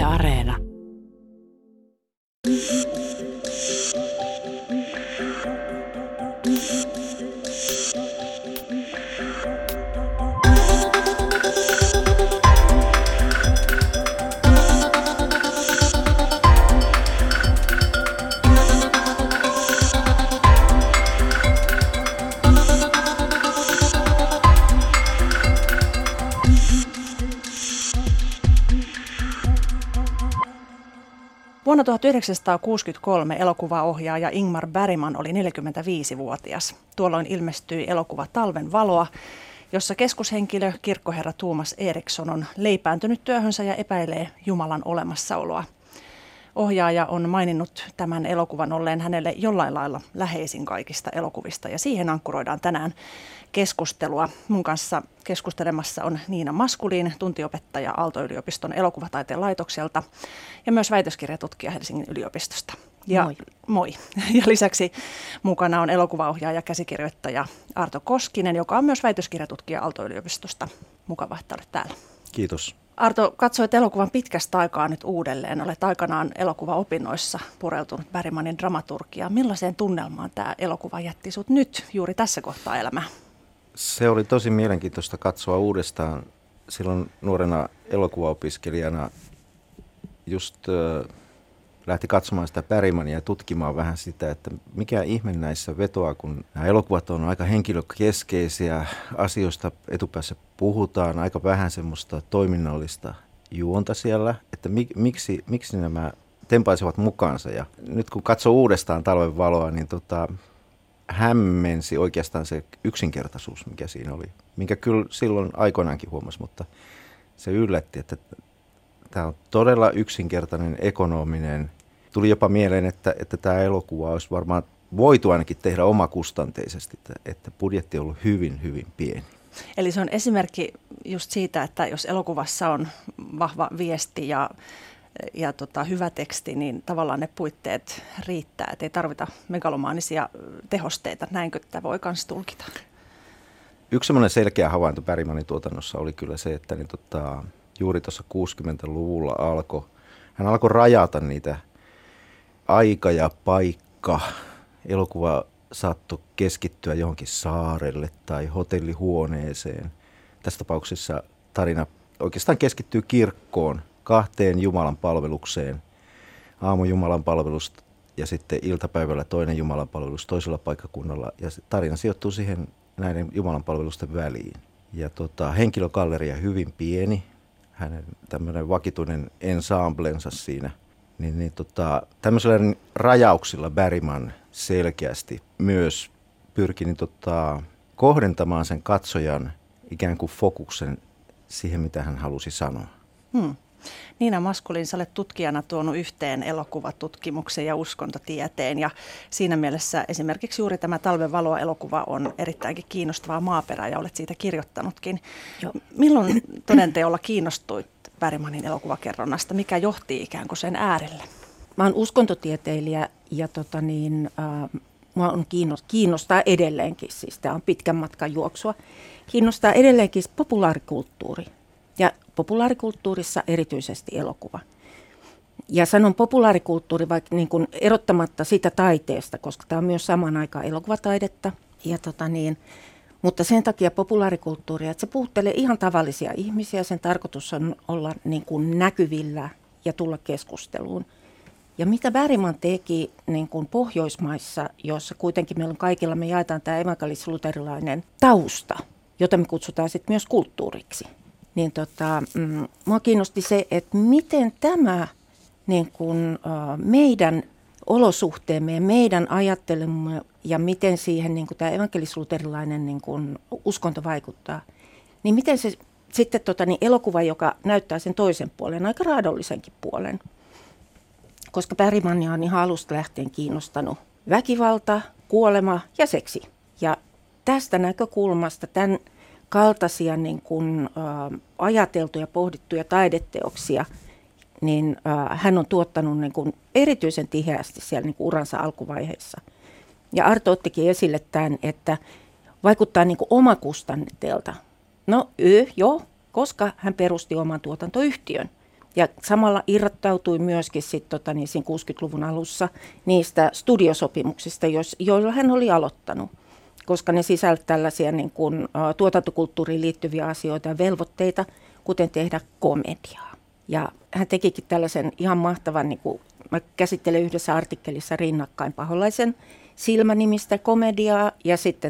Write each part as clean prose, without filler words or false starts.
Areena. Vuonna 1963 elokuvaohjaaja Ingmar Bergman oli 45-vuotias. Tuolloin ilmestyi elokuva Talven valoa, jossa keskushenkilö kirkkoherra Thomas Eriksson on leipääntynyt työhönsä ja epäilee Jumalan olemassaoloa. Ohjaaja on maininnut tämän elokuvan olleen hänelle jollain lailla läheisin kaikista elokuvista ja siihen ankkuroidaan tänään keskustelua. Mun kanssa keskustelemassa on Niina Maskuliin, tuntiopettaja Aalto-yliopiston elokuvataiteen laitokselta ja myös väitöskirjatutkija Helsingin yliopistosta. Ja, moi. Moi. Ja lisäksi mukana on elokuvaohjaaja ja käsikirjoittaja Arto Koskinen, joka on myös väitöskirjatutkija Aalto-yliopistosta. Mukava, että olet täällä. Kiitos. Arto, katsoit elokuvan pitkästä aikaa nyt uudelleen. Olet aikanaan elokuvaopinnoissa pureutunut Bergmanin dramaturgiaan. Millaiseen tunnelmaan tämä elokuva jätti sut nyt juuri tässä kohtaa elämää? Se oli tosi mielenkiintoista katsoa uudestaan. Silloin nuorena elokuvaopiskelijana just lähti katsomaan sitä Bergmania ja tutkimaan vähän sitä, että mikä ihme näissä vetoaa, kun nämä elokuvat on aika henkilökeskeisiä, asioista etupäässä puhutaan, aika vähän semmoista toiminnallista juonta siellä, että miksi nämä tempaisevat mukaansa. Ja nyt kun katsoo uudestaan Talven valoa, niin hämmensi oikeastaan se yksinkertaisuus, mikä siinä oli, minkä kyllä silloin aikoinaankin huomasi, mutta se yllätti, että tämä on todella yksinkertainen, ekonominen. Tuli jopa mieleen, että tämä elokuva olisi varmaan voitu ainakin tehdä omakustanteisesti, että budjetti on ollut hyvin, hyvin pieni. Eli se on esimerkki just siitä, että jos elokuvassa on vahva viesti ja hyvä teksti, niin tavallaan ne puitteet riittää, että ei tarvita megalomaanisia tehosteita. Näinkö tämä voi myös tulkita? Yksi semmoinen selkeä havainto Bergmanin tuotannossa oli kyllä se, että juuri tuossa 60-luvulla hän alkoi rajata niitä aika ja paikka. Elokuva saattoi keskittyä johonkin saarelle tai hotellihuoneeseen. Tässä tapauksessa tarina oikeastaan keskittyy kirkkoon, 2 Jumalan palvelukseen. Aamujumalan palvelus ja sitten iltapäivällä toinen Jumalan palvelus toisella paikkakunnalla. Ja tarina sijoittuu siihen näiden Jumalan palvelusten väliin. Ja henkilögalleria hyvin pieni. Hänen tämmöinen vakituinen ensemblensa siinä, tämmöisillä rajauksilla Bergman selkeästi myös pyrki kohdentamaan sen katsojan ikään kuin fokuksen siihen, mitä hän halusi sanoa. Niina Maskulin, sä olet tutkijana tuonut yhteen elokuvatutkimuksen ja uskontotieteen ja siinä mielessä esimerkiksi juuri tämä Talven valoa-elokuva on erittäinkin kiinnostavaa maaperää ja olet siitä kirjoittanutkin. Joo. Milloin todenteolla kiinnostuit Bergmanin elokuvakerronnasta? Mikä johti ikään kuin sen äärelle? Mä oon uskontotieteilijä ja mua on kiinnostaa edelleenkin, siis tämä on pitkän matkan juoksua, kiinnostaa edelleenkin populaarikulttuuri. Ja populaarikulttuurissa erityisesti elokuva. Ja sanon populaarikulttuuri vaikka niin kuin erottamatta sitä taiteesta, koska tämä on myös samaan aikaan elokuvataidetta. Ja mutta sen takia populaarikulttuuria, että se puhuttelee ihan tavallisia ihmisiä. Sen tarkoitus on olla niin kuin näkyvillä ja tulla keskusteluun. Ja mitä Bergman teki niin kuin Pohjoismaissa, jossa kuitenkin meillä on kaikilla, me jaetaan tämä evankelis-luterilainen tausta, jota me kutsutaan sitten myös kulttuuriksi. Niin mua kiinnosti se, että miten tämä niin kun, meidän olosuhteemme ja meidän ajattelumme ja miten siihen niin kun tämä evankelis-luterilainen niin kun uskonto vaikuttaa, niin miten se sitten elokuva, joka näyttää sen toisen puolen, aika raadollisenkin puolen, koska Bergmania on ihan alusta lähtien kiinnostanut väkivalta, kuolema ja seksi. Ja tästä näkökulmasta tämän kaltaisia niin kuin, ajateltuja, pohdittuja taideteoksia, niin hän on tuottanut niin kuin, erityisen tiheästi siellä niin kuin, uransa alkuvaiheessa. Ja Arto ottikin esille tämän, että vaikuttaa niin kuin omakustanteelta. No joo, koska hän perusti oman tuotantoyhtiön. Ja samalla irrottautui myöskin siinä 60-luvun alussa niistä studiosopimuksista, joilla hän oli aloittanut, koska ne sisältävät tällaisia niin kuin, tuotantokulttuuriin liittyviä asioita ja velvoitteita, kuten tehdä komediaa. Ja hän tekikin tällaisen ihan mahtavan, niin kuin mä käsittelen yhdessä artikkelissa rinnakkain Paholaisen silmänimistä komediaa ja sitten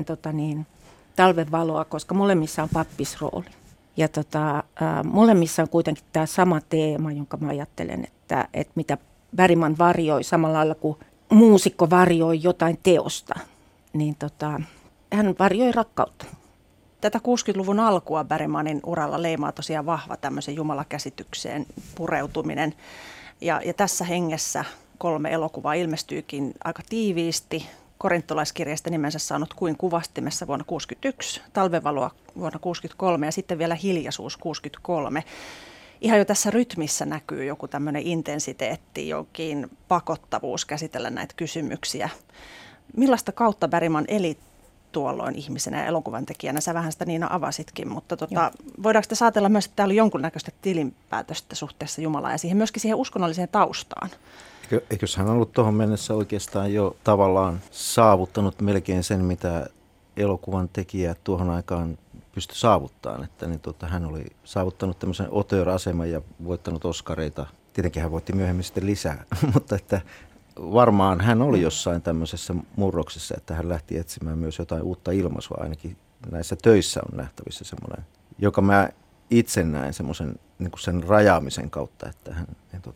Talven valoa, koska molemmissa on pappisrooli. Ja molemmissa on kuitenkin tämä sama teema, jonka mä ajattelen, että mitä Bergman varjoi samalla lailla kuin muusikko varjoi jotain teosta, niin hän varjoi rakkautta. Tätä 60-luvun alkua Bergmanin uralla leimaa tosiaan vahva tämmöisen jumalakäsitykseen pureutuminen. Ja tässä hengessä 3 elokuvaa ilmestyykin aika tiiviisti. Korintolaiskirjeestä nimensä saanut Kuin kuvastimessa vuonna 1961, Talvenvaloa vuonna 1963 ja sitten vielä Hiljaisuus 1963. Ihan jo tässä rytmissä näkyy joku tämmöinen intensiteetti, jokin pakottavuus käsitellä näitä kysymyksiä. Millaista kautta Bergman eli tuolloin ihmisenä ja elokuvan tekijänä? Sä vähän sitä Niina avasitkin, mutta voidaanko te saatella myös, että täällä oli jonkunnäköistä tilinpäätöstä suhteessa Jumalaan ja myöskin siihen uskonnolliseen taustaan? Eikös hän ollut tuohon mennessä oikeastaan jo tavallaan saavuttanut melkein sen, mitä elokuvan tekijä tuohon aikaan pystyi saavuttamaan. Että hän oli saavuttanut tämmöisen auteur-aseman ja voittanut Oscareita. Tietenkin hän voitti myöhemmin sitten lisää, mutta että varmaan hän oli jossain tämmöisessä murroksessa, että hän lähti etsimään myös jotain uutta ilmaisua. Ainakin näissä töissä on nähtävissä semmoinen, joka mä itse näen semmoisen niin kuin sen rajaamisen kautta, että hän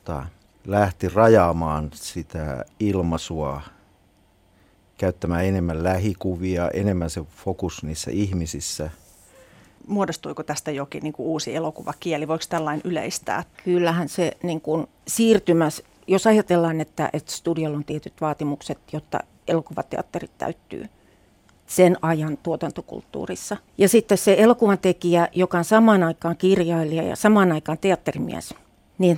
lähti rajaamaan sitä ilmaisua, käyttämään enemmän lähikuvia, enemmän se fokus niissä ihmisissä. Muodostuiko tästä jokin niin kuin uusi elokuvakieli? Voiko tällainen yleistää? Kyllähän se niin kuin siirtymässä, jos ajatellaan, että studiolla on tietyt vaatimukset, jotta elokuvateatterit täyttyy sen ajan tuotantokulttuurissa. Ja sitten se elokuvan tekijä, joka on samaan aikaan kirjailija ja samaan aikaan teatterimies, niin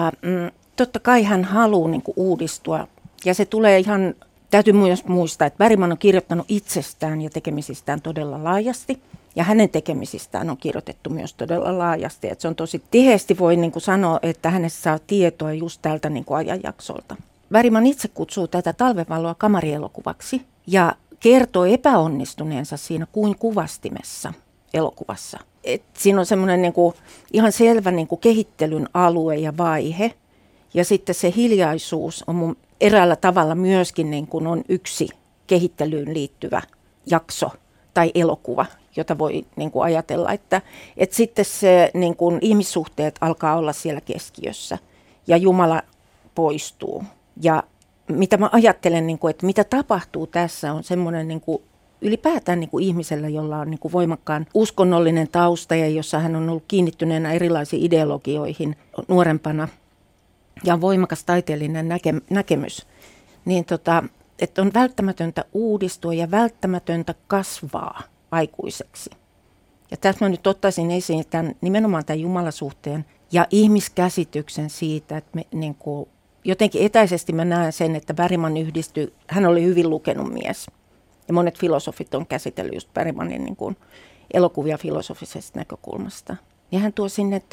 totta kai hän haluaa niin kuin uudistua. Ja se tulee ihan, täytyy myös muistaa, että Bergman on kirjoittanut itsestään ja tekemisistään todella laajasti. Ja hänen tekemisistään on kirjoitettu myös todella laajasti. Että se on tosi tiheesti voi niin kuin sanoa, että hänessä saa tietoa just tältä niin kuin ajanjaksolta. Bergman itse kutsuu tätä Talvenvaloa kamarielokuvaksi ja kertoo epäonnistuneensa siinä Kuin kuvastimessa elokuvassa. Et siinä on semmoinen niin kuin ihan selvä niin kuin kehittelyn alue ja vaihe. Ja sitten se hiljaisuus on mun eräällä tavalla myöskin niin kuin on yksi kehittelyyn liittyvä jakso tai elokuva, jota voi niin kuin ajatella, että sitten se niin kuin ihmissuhteet alkaa olla siellä keskiössä ja Jumala poistuu. Ja mitä mä ajattelen, niin kuin, että mitä tapahtuu tässä on semmoinen niin kuin ylipäätään niin kuin ihmisellä, jolla on niin kuin voimakkaan uskonnollinen tausta ja jossa hän on ollut kiinnittyneenä erilaisiin ideologioihin nuorempana ja on voimakas taiteellinen näkemys, niin että on välttämätöntä uudistua ja välttämätöntä kasvaa aikuiseksi. Ja tässä mä nyt ottaisin esiin nimenomaan tämän Jumalasuhteen ja ihmiskäsityksen siitä, että me niin kuin, jotenkin etäisesti mä näen sen, että Bergman yhdistyi, hän oli hyvin lukenut mies. Ja monet filosofit on käsitellyt just Bergmanin niin kuin elokuvia filosofisesta näkökulmasta. Ja hän tuo sinne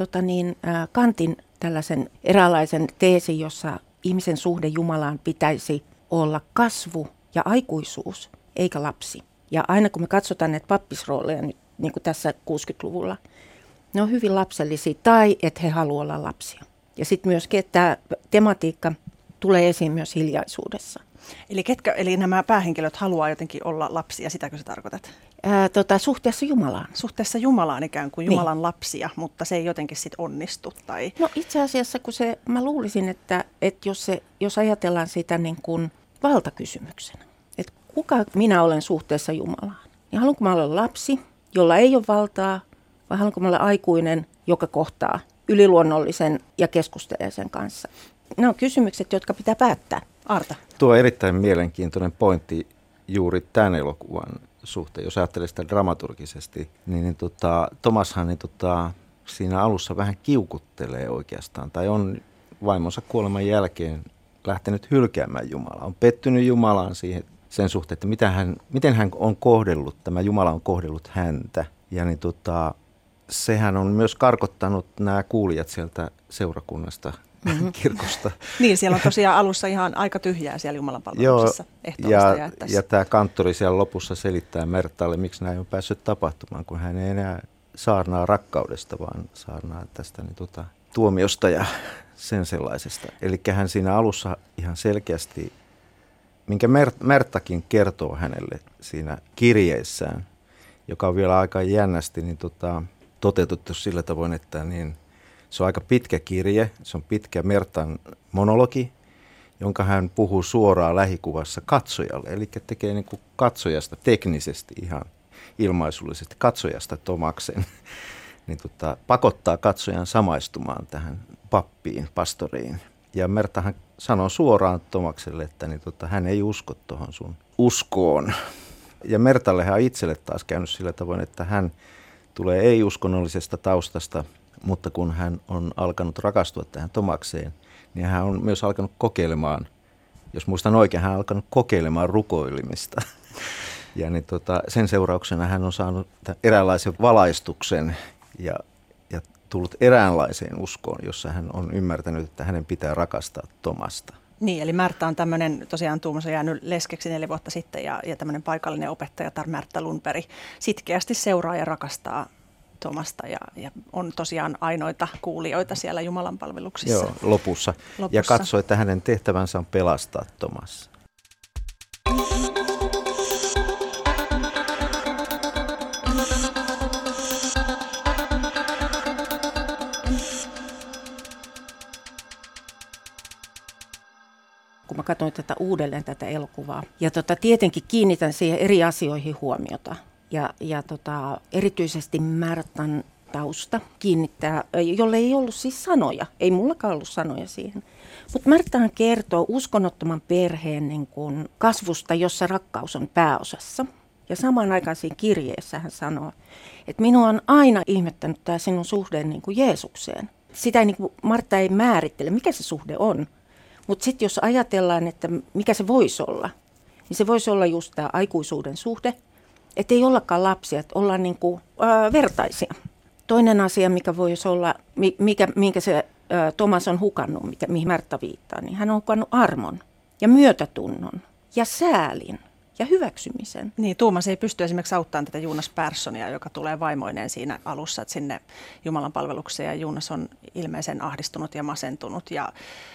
Kantin tällaisen eräänlaisen teesin, jossa ihmisen suhde Jumalaan pitäisi olla kasvu ja aikuisuus, eikä lapsi. Ja aina kun me katsotaan näitä pappisrooleja nyt, niin kuin tässä 60-luvulla, ne on hyvin lapsellisia tai että he haluavat olla lapsia. Ja sitten myöskin, että tämä tematiikka tulee esiin myös hiljaisuudessa. Eli nämä päähenkilöt haluaa jotenkin olla lapsia, sitäkö sä tarkoitat? Suhteessa Jumalaan. Suhteessa Jumalaan ikään kuin Jumalan lapsia, mutta se ei jotenkin sitten onnistu? Tai... No itse asiassa, mä luulisin, että jos ajatellaan sitä niin kuin valtakysymyksenä, että kuka minä olen suhteessa Jumalaan, niin haluanko mä olla lapsi, jolla ei ole valtaa, vai haluanko mä olla aikuinen, joka kohtaa yliluonnollisen ja keskustelee sen kanssa? Ne on kysymykset, jotka pitää päättää. Arta. Tuo on erittäin mielenkiintoinen pointti juuri tämän elokuvan suhteen. Jos ajattelee sitä dramaturgisesti, niin Thomashan siinä alussa vähän kiukuttelee oikeastaan. Tai on vaimonsa kuoleman jälkeen lähtenyt hylkäämään Jumalaa. On pettynyt Jumalaan siihen, sen suhteen, että miten hän on kohdellut, tämä Jumala on kohdellut häntä. Ja sehän on myös karkottanut nämä kuulijat sieltä seurakunnasta, kirkosta. Niin, siellä on tosiaan alussa ihan aika tyhjää siellä jumalanpalveluksessa ja tämä kanttori siellä lopussa selittää Mertalle, miksi näin on päässyt tapahtumaan, kun hän ei enää saarnaa rakkaudesta, vaan saarnaa tästä tuomiosta ja sen sellaisesta. Eli hän siinä alussa ihan selkeästi, minkä Merttakin kertoo hänelle siinä kirjeessään, joka on vielä aika jännästi toteutettu sillä tavoin, että se on aika pitkä kirje, se on pitkä Mertan monologi, jonka hän puhuu suoraan lähikuvassa katsojalle, eli tekee niin kuin katsojasta teknisesti ihan ilmaisullisesti, katsojasta Tomaksen, pakottaa katsojan samaistumaan tähän pappiin, pastoriin. Ja Mertahan sanoo suoraan Tomakselle, että hän ei usko tuohon sun uskoon. Ja Mertallehan on itselle taas käynyt sillä tavoin, että hän tulee ei-uskonnollisesta taustasta, mutta kun hän on alkanut rakastua tähän Tomakseen, niin hän on myös alkanut kokeilemaan, jos muistan oikein, hän on alkanut kokeilemaan rukoilimista. Ja sen seurauksena hän on saanut eräänlaisen valaistuksen ja tullut eräänlaiseen uskoon, jossa hän on ymmärtänyt, että hänen pitää rakastaa Tomasta. Niin, eli Märta on tämmöinen, tosiaan Tuomas on jäänyt leskeksi 4 vuotta sitten ja tämmöinen paikallinen opettaja Märta Lundberg sitkeästi seuraa ja rakastaa Tomasta ja on tosiaan ainoita kuulijoita siellä jumalanpalveluksissa. Joo, lopussa. Ja katsoo, että hänen tehtävänsä on pelastaa Tomas. Kun mä katsoin uudelleen tätä elokuvaa. Ja tietenkin kiinnitän siihen eri asioihin huomiota. Ja erityisesti Märtan tausta kiinnittää, jolle ei ollut siis sanoja. Ei mullakaan ollut sanoja siihen. Mutta Märtahan kertoo uskonnottoman perheen kasvusta, jossa rakkaus on pääosassa. Ja samaan aikaan siinä kirjeessä hän sanoo, että minua on aina ihmettänyt tämä sinun suhde Jeesukseen. Sitä ei, Martta ei määrittele, mikä se suhde on. Mutta sitten jos ajatellaan, että mikä se voisi olla, niin se voisi olla just tämä aikuisuuden suhde, että ei ollakaan lapsia, että ollaan vertaisia. Toinen asia, mikä voisi olla, minkä se Tomas on hukannut, mihin Märta viittaa, niin hän on hukannut armon ja myötätunnon ja säälin ja hyväksymisen. Niin, Tuomas ei pysty esimerkiksi auttamaan tätä Jonas Perssonia, joka tulee vaimoineen siinä alussa, että sinne Jumalan palvelukseen, ja Jonas on ilmeisen ahdistunut ja masentunut ja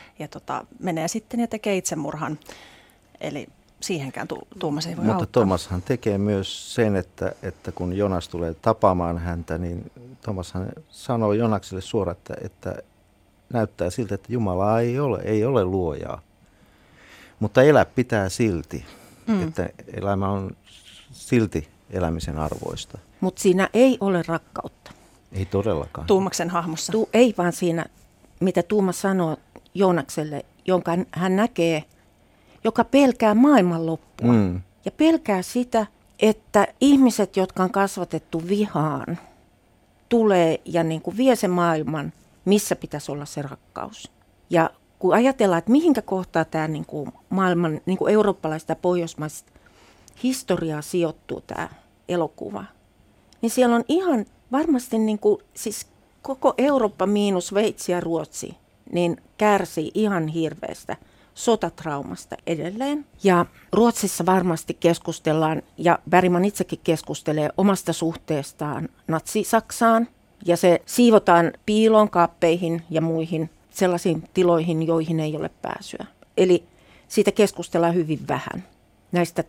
menee sitten ja tekee itsemurhan. Eli siihenkään Tuomas ei voi auttaa. Mutta Tomashan tekee myös sen, että kun Jonas tulee tapaamaan häntä, niin Tomashan sanoo Jonakselle suoraan, että näyttää siltä, että Jumalaa ei ole luojaa. Mutta elää pitää silti, että elämä on silti elämisen arvoista. Mutta siinä ei ole rakkautta. Ei todellakaan. Tuomaksen hahmossa. Ei vaan siinä, mitä Tuomas sanoo Joonakselle, jonka hän näkee, joka pelkää maailmanloppua. Ja pelkää sitä, että ihmiset, jotka on kasvatettu vihaan, tulee ja vie sen maailman, missä pitäisi olla se rakkaus. Ja kun ajatellaan, että mihinkä kohtaa tämä maailman eurooppalaista ja pohjoismaista historiaa sijoittuu tämä elokuva, niin siellä on ihan varmasti siis koko Eurooppa miinus Sveitsi ja Ruotsi niin kärsii ihan hirveästä sotatraumasta edelleen. Ja Ruotsissa varmasti keskustellaan, ja Bergman itsekin keskustelee omasta suhteestaan Natsi-Saksaan, ja se siivotaan piiloon, kaappeihin ja muihin sellaisiin tiloihin, joihin ei ole pääsyä. Eli siitä keskustellaan hyvin vähän, näistä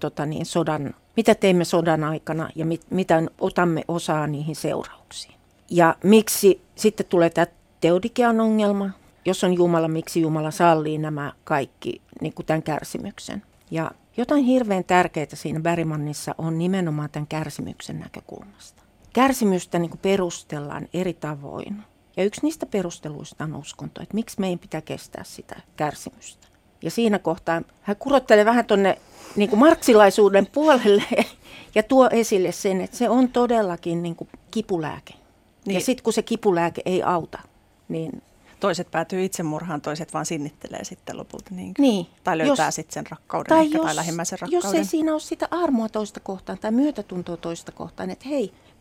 mitä teimme sodan aikana ja mitä otamme osaa niihin seurauksiin. Ja miksi sitten tulee tämä teodikian ongelma, jos on Jumala, miksi Jumala sallii nämä kaikki tämän kärsimyksen. Ja jotain hirveän tärkeää siinä Bergmanissa on nimenomaan tämän kärsimyksen näkökulmasta. Kärsimystä perustellaan eri tavoin. Ja yksi niistä perusteluista on uskonto, että miksi meidän pitää kestää sitä kärsimystä. Ja siinä kohtaa hän kurottelee vähän tuonne marksilaisuuden puolelle ja tuo esille sen, että se on todellakin kipulääke. Niin. Ja sitten kun se kipulääke ei auta, niin toiset päätyy itsemurhaan, toiset vaan sinnittelee sitten lopulta. Niin. Tai löytää sitten sen rakkauden tai lähimmäisen rakkauden. Jos ei siinä ole sitä armoa toista kohtaan tai myötätuntoa toista kohtaan, että hei,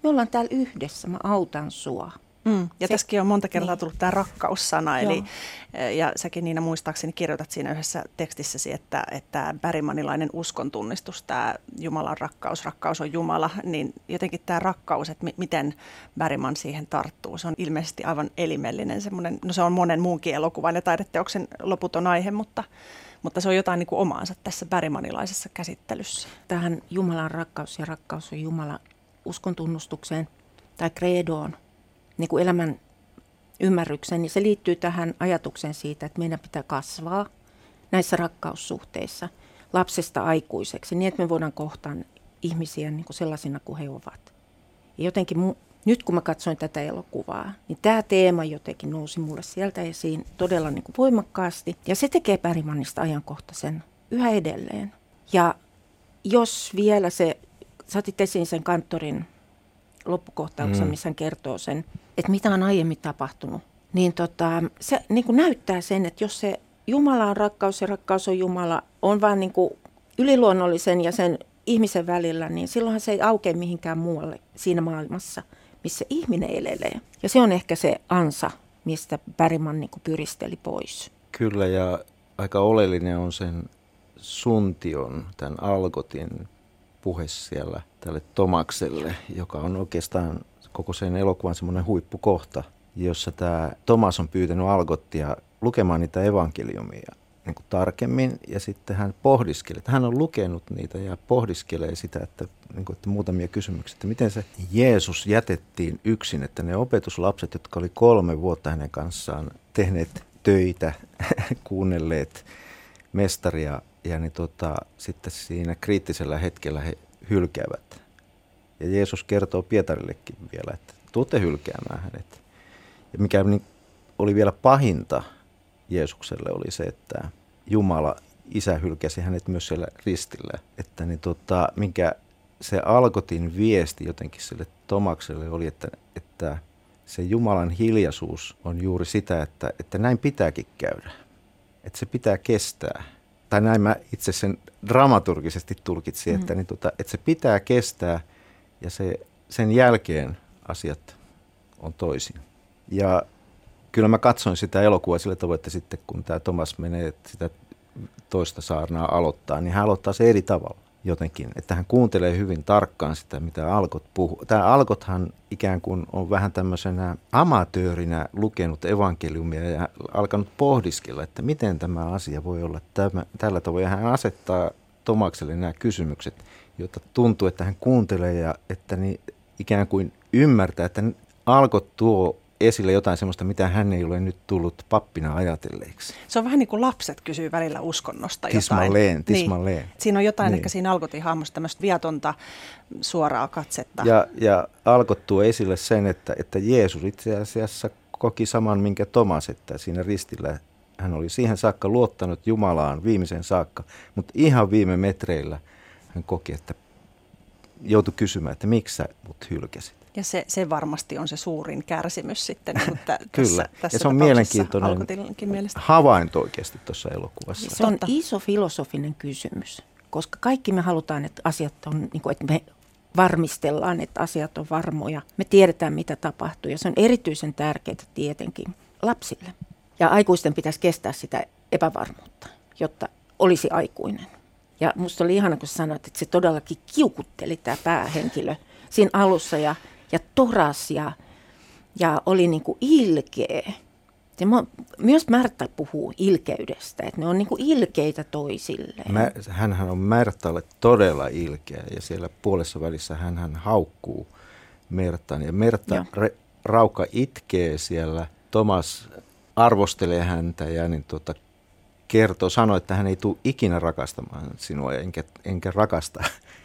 me ollaan täällä yhdessä, mä autan sua. Ja tässäkin on monta kertaa tullut tämä rakkaussana, Joo. ja säkin Niina muistaakseni kirjoitat siinä yhdessä tekstissäsi, että bergmanilainen uskon tunnistus, tämä Jumalan rakkaus on Jumala, niin jotenkin tämä rakkaus, että miten Bergman siihen tarttuu, se on ilmeisesti aivan elimellinen semmoinen, no se on monen muunkin elokuvan ja taideteoksen loputon aihe, mutta se on jotain niin kuin omaansa tässä bergmanilaisessa käsittelyssä. Tähän Jumalan rakkaus ja rakkaus on Jumala uskon tunnustukseen tai credoon, niin kuin elämän ymmärrykseen, niin se liittyy tähän ajatukseen siitä, että meidän pitää kasvaa näissä rakkaussuhteissa lapsesta aikuiseksi, niin että me voidaan kohtaa ihmisiä niin kuin sellaisina kuin he ovat. Ja jotenkin nyt kun mä katsoin tätä elokuvaa, niin tämä teema jotenkin nousi mulle sieltä esiin todella niin kuin voimakkaasti. Ja se tekee Bergmanista ajankohtaisen yhä edelleen. Ja jos vielä sä otit esiin sen Kanttorin loppukohtauksen, missä hän kertoo sen, että mitä on aiemmin tapahtunut, niin se niin kuin näyttää sen, että jos se Jumala on rakkaus ja rakkaus on Jumala, on vaan niin kuin yliluonnollisen ja sen ihmisen välillä, niin silloinhan se ei aukea mihinkään muualle siinä maailmassa, missä ihminen elelee. Ja se on ehkä se ansa, mistä Bergman niin kuin pyristeli pois. Kyllä, ja aika oleellinen on sen Suntion, tämän Algotin puhe siellä tälle Tomakselle, joka on oikeastaan koko sen elokuvan semmoinen huippukohta, jossa tämä Tomas on pyytänyt Algottia lukemaan niitä evankeliumia niin kuin tarkemmin, ja sitten hän pohdiskelee, että hän on lukenut niitä ja pohdiskelee sitä, että, niin kuin, että muutamia kysymyksiä, että miten se Jeesus jätettiin yksin, että ne opetuslapset, jotka oli 3 vuotta hänen kanssaan tehneet töitä, kuunnelleet mestaria, ja niin sitten siinä kriittisellä hetkellä he hylkäävät. Ja Jeesus kertoo Pietarillekin vielä, että tuutte hylkäämään hänet. Ja mikä oli vielä pahinta Jeesukselle oli se, että Jumala, Isä hylkäsi hänet myös siellä ristillä. Että minkä se Algotin viesti jotenkin sille Tomakselle oli, että se Jumalan hiljaisuus on juuri sitä, että näin pitääkin käydä. Että se pitää kestää. Tai näin mä itse sen dramaturgisesti tulkitsin, että se pitää kestää ja sen jälkeen asiat on toisin. Ja kyllä mä katsoin sitä elokuvaa sillä tavoin, että sitten kun tämä Tomas menee sitä toista saarnaa aloittaa, niin hän aloittaa se eri tavalla jotenkin. Että hän kuuntelee hyvin tarkkaan sitä, mitä Algot puhuu. Tämä Algothan ikään kuin on vähän tämmöisenä amatöörinä lukenut evankeliumia ja alkanut pohdiskella, että miten tämä asia voi olla tällä tavoin. Ja hän asettaa Tomakselle nämä kysymykset, jotta tuntuu, että hän kuuntelee ja että niin ikään kuin ymmärtää, että Algot tuo esille jotain sellaista, mitä hän ei ole nyt tullut pappina ajatelleeksi. Se on vähän niin kuin lapset kysyy välillä uskonnosta tismalleen. Niin. Siinä on jotain ehkä siinä Algotin hahmossa tämmöistä viatonta suoraa katsetta. Ja Algot tuo esille sen, että Jeesus itse asiassa koki saman, minkä Tomas, että siinä ristillä hän oli siihen saakka luottanut Jumalaan viimeisen saakka, mutta ihan viime metreillä hän koki, että joutui kysymään, että miksi sä mut hylkäsit. Ja se varmasti on se suurin kärsimys sitten. Kyllä, ja se on mielenkiintoinen havainto oikeasti tuossa elokuvassa. Se on iso filosofinen kysymys, koska kaikki me halutaan, että asiat on, niin kuin, että me varmistellaan, että asiat on varmoja. Me tiedetään, mitä tapahtuu, ja se on erityisen tärkeää tietenkin lapsille. Ja aikuisten pitäisi kestää sitä epävarmuutta, jotta olisi aikuinen. Ja musta oli ihana, kun sanoit, että se todellakin kiukutteli tämä päähenkilö siinä alussa ja toras ja oli niin kuin ilkeä. Myös Märta puhuu ilkeydestä, että ne on niin kuin ilkeitä toisilleen. Hänhän on Märtalle todella ilkeä ja siellä puolessa välissä hänhän haukkuu Märtan. Ja Märta raukka itkee siellä. Tomas arvostelee häntä ja niin sanoo, että hän ei tule ikinä rakastamaan sinua enkä rakasta.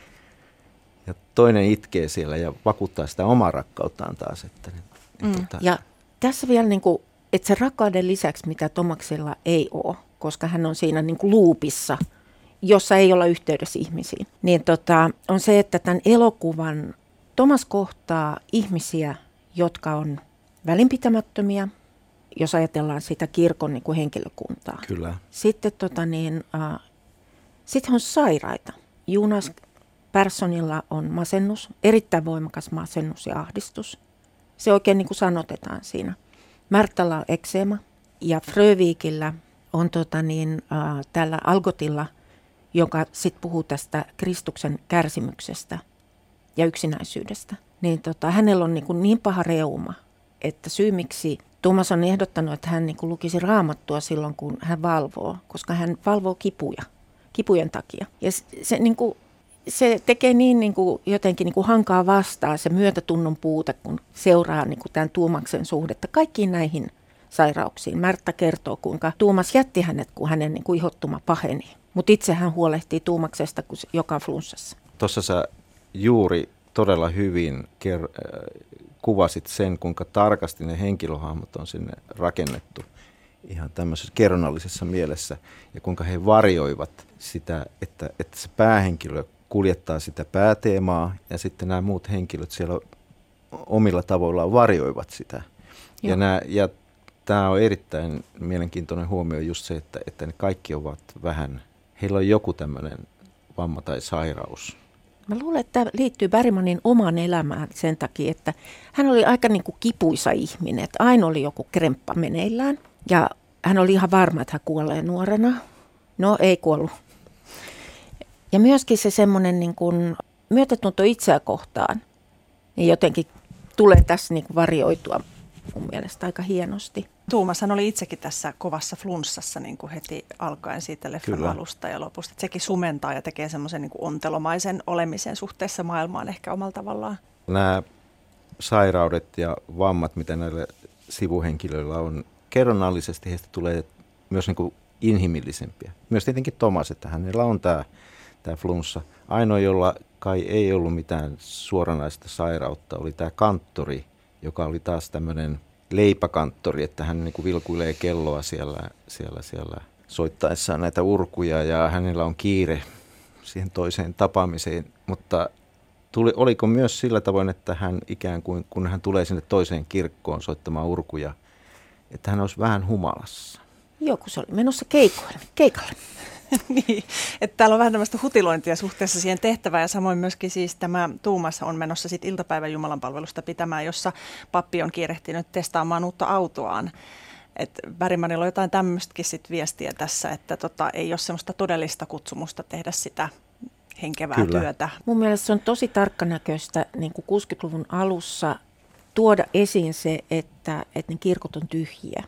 Ja toinen itkee siellä ja vakuuttaa sitä omaa rakkauttaan taas. Ja tässä vielä, niin kuin, että se rakkauden lisäksi, mitä Tomaksella ei ole, koska hän on siinä niin kuin luupissa, jossa ei olla yhteydessä ihmisiin, niin on se, että tämän elokuvan Tomas kohtaa ihmisiä, jotka on välinpitämättömiä, jos ajatellaan sitä kirkon niin kuin henkilökuntaa. Kyllä. Sitten sitten on sairaita. Juunas Personilla on masennus, erittäin voimakas masennus ja ahdistus. Se oikein niin kuin sanotetaan siinä. Märtalla on ekseema ja Frövikillä on tällä Algotilla, joka sitten puhuu tästä Kristuksen kärsimyksestä ja yksinäisyydestä. Niin hänellä on niin paha reuma, että syy miksi Tuomas on ehdottanut, että hän lukisi Raamattua silloin, kun hän valvoo, koska hän valvoo kipujen takia. Ja se tekee jotenkin hankaa vastaan se myötätunnon puute, kun seuraa tämän Tuomaksen suhdetta kaikkiin näihin sairauksiin. Märta kertoo, kuinka Tuomas jätti hänet, kun hänen ihottuma paheni. Mutta itse hän huolehtii Tuomaksesta, joka on flunssassa. Tuossa sä juuri todella hyvin kuvasit sen, kuinka tarkasti ne henkilöhahmot on sinne rakennettu ihan tämmöisessä kerronnallisessa mielessä. Ja kuinka he varjoivat sitä, että se päähenkilö kuljettaa sitä pääteemaa ja sitten nämä muut henkilöt siellä omilla tavoillaan varjoivat sitä. Ja tämä on erittäin mielenkiintoinen huomio just se, että ne kaikki ovat vähän, heillä on joku tämmöinen vamma tai sairaus. Mä luulen, että tämä liittyy Bergmanin omaan elämään sen takia, että hän oli aika kipuisa ihminen, että aina oli joku kremppa meneillään ja hän oli ihan varma, että hän kuolee nuorena. No ei kuollut. Ja myöskin se semmoinen myötätunto itseä kohtaan, niin jotenkin tulee tässä varjoitua mun mielestä aika hienosti. Tuomashan oli itsekin tässä kovassa flunssassa heti alkaen siitä leffan alusta ja lopusta. Että sekin sumentaa ja tekee semmoisen ontelomaisen olemisen suhteessa maailmaan ehkä omalla tavallaan. Nämä sairaudet ja vammat, mitä näillä sivuhenkilöillä on, kerronnallisesti heistä tulee myös inhimillisempiä. Myös tietenkin Thomas, että hänellä on tämä flunssa. Ainoa, jolla kai ei ollut mitään suoranaista sairautta, oli tämä kanttori, joka oli taas tämmöinen leipäkanttori, että hän vilkuilee kelloa siellä soittaessaan näitä urkuja ja hänellä on kiire siihen toiseen tapaamiseen. Mutta oliko myös sillä tavoin, että hän ikään kuin, kun hän tulee sinne toiseen kirkkoon soittamaan urkuja, että hän olisi vähän humalassa? Joo, kun se oli menossa keikalle. Niin, että täällä on vähän tämmöistä hutilointia suhteessa siihen tehtävään ja samoin myöskin siis tämä Tuomas on menossa sitten iltapäivän jumalanpalvelusta pitämään, jossa pappi on kiirehtinyt testaamaan uutta autoaan. Että Bergmanilla on jotain tämmöistäkin sit viestiä tässä, että ei ole semmoista todellista kutsumusta tehdä sitä henkevää työtä. Mun mielestä se on tosi tarkkanäköistä 60-luvun alussa tuoda esiin se, että ne kirkot on tyhjiä.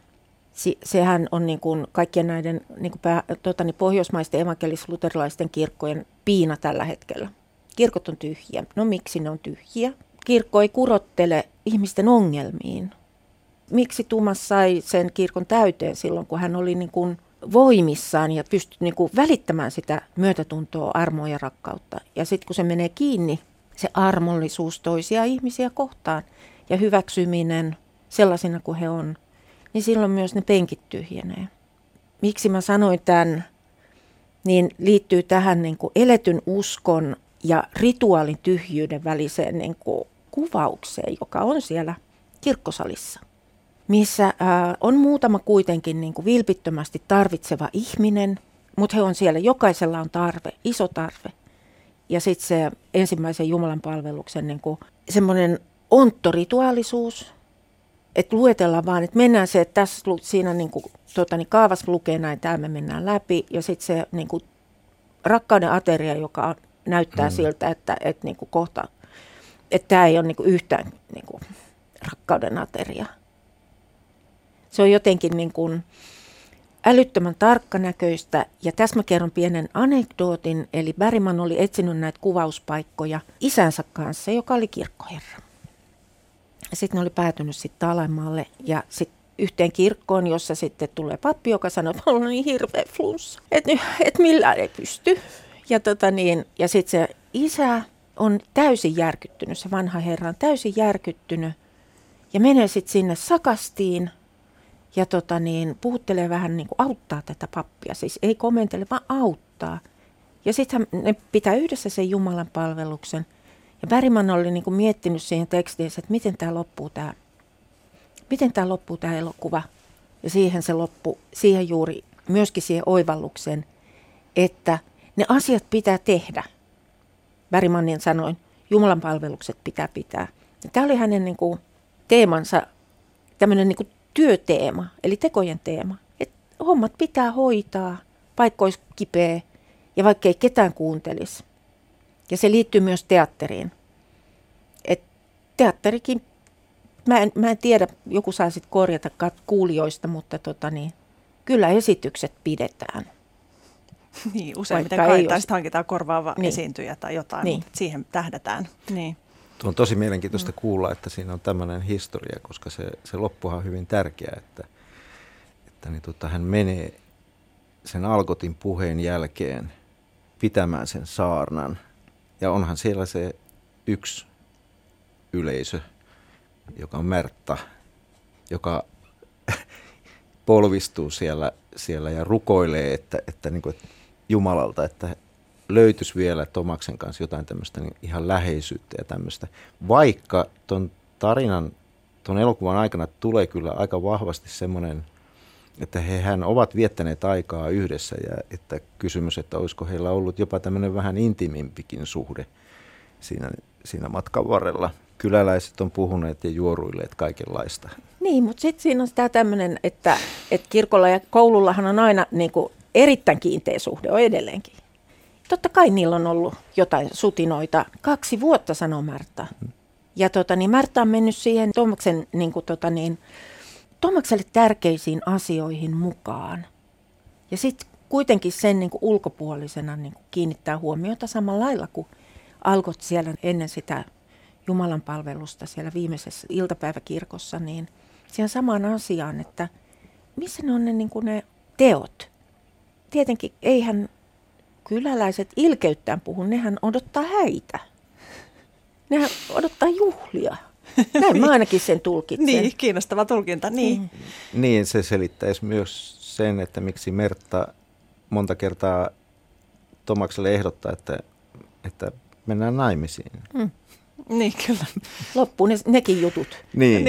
Sehän on kaikkien näiden pohjoismaisten evankelis-luterilaisten kirkkojen piina tällä hetkellä. Kirkot on tyhjiä. No miksi ne on tyhjiä? Kirkko ei kurottele ihmisten ongelmiin. Miksi Tuomas sai sen kirkon täyteen silloin, kun hän oli voimissaan ja pystyi välittämään sitä myötätuntoa, armoa ja rakkautta. Ja sitten kun se menee kiinni, se armollisuus toisia ihmisiä kohtaan ja hyväksyminen sellaisina kuin he on, niin silloin myös ne penkit tyhjenee. Miksi mä sanoin tämän, niin liittyy tähän eletyn uskon ja rituaalin tyhjyyden väliseen kuvaukseen, joka on siellä kirkkosalissa, missä on muutama kuitenkin vilpittömästi tarvitseva ihminen, mutta he on siellä, jokaisella on tarve, iso tarve. Ja sitten se ensimmäisen Jumalan palveluksen semmoinen onttorituaalisuus, että luetellaan vaan, että mennään se, että tässä siinä kaavassa lukee näin, tämä me mennään läpi. Ja sitten se rakkauden ateria, joka näyttää siltä, että kohta, että tämä ei ole yhtään rakkauden ateria. Se on jotenkin älyttömän tarkkanäköistä. Ja tässä mä kerron pienen anekdootin. Eli Bergman oli etsinyt näitä kuvauspaikkoja isänsä kanssa, joka oli kirkkoherra. Sitten ne oli päätynyt sitten Taalanmaalle ja sitten yhteen kirkkoon, jossa sitten tulee pappi, joka sanoo, että on niin hirveä flunssa, että millään ei pysty. Ja sitten se isä on täysin järkyttynyt, se vanha herra on täysin järkyttynyt ja menee sitten sinne sakastiin ja puhuttelee vähän auttaa tätä pappia, siis ei komentele, vaan auttaa. Ja sitten ne pitää yhdessä sen Jumalan palveluksen. Ja Bergman oli miettinyt siihen tekstiin, että miten tämä loppuu tämä elokuva. Ja siihen se loppui, siihen juuri myöskin siihen oivallukseen, että ne asiat pitää tehdä. Bergmanin sanoin, Jumalan palvelukset pitää. Ja tämä oli hänen niin kuin, teemansa, tämmöinen niin kuin työteema, eli tekojen teema. Että hommat pitää hoitaa, vaikka olisi kipeä ja vaikka ei ketään kuuntelisi. Ja se liittyy myös teatteriin. Et teatterikin, mä en tiedä, joku saa sitten korjata kuulijoista, mutta kyllä esitykset pidetään. Niin, useimmiten kai, tai sitten hankitaan korvaava esiintyjä tai jotain, mutta siihen tähdätään. Niin. Tuo on tosi mielenkiintoista kuulla, että siinä on tämmöinen historia, koska se loppuhan on hyvin tärkeä, että hän menee sen Algotin puheen jälkeen pitämään sen saarnan. Ja onhan siellä se yksi yleisö, joka on Märta, joka polvistuu siellä ja rukoilee, että Jumalalta, että löytyisi vielä Tomaksen kanssa jotain tämmöistä niin ihan läheisyyttä ja tämmöistä. Vaikka ton elokuvan aikana tulee kyllä aika vahvasti semmoinen, että hehän ovat viettäneet aikaa yhdessä ja että kysymys, että olisiko heillä ollut jopa tämmöinen vähän intiimimpikin suhde siinä matkan varrella. Kyläläiset on puhuneet ja juoruilleet kaikenlaista. Niin, mutta sitten siinä on sitä tämmöinen, että kirkolla ja koulullahan on aina niin kuin erittäin kiinteä suhde, on edelleenkin. Totta kai niillä on ollut jotain sutinoita. 2 vuotta, sanoo Märta. Ja Märta on mennyt siihen Tomaksen, Tomakselle tärkeisiin asioihin mukaan. Ja sitten kuitenkin sen ulkopuolisena kiinnittää huomiota samalla lailla kuin Algot siellä ennen sitä Jumalan palvelusta siellä viimeisessä iltapäiväkirkossa, niin siihen samaan asiaan, että missä ne on ne teot. Tietenkin eihän kyläläiset ilkeyttään puhu, nehän odottaa häitä. Nehän odottaa juhlia. Näin mä ainakin sen tulkitsen. Niin, kiinnostava tulkinta, niin. Niin, se selittäisi myös sen, että miksi Märta monta kertaa Tomakselle ehdottaa, että mennään naimisiin. Niin, kyllä. Loppuu nekin jutut. Niin.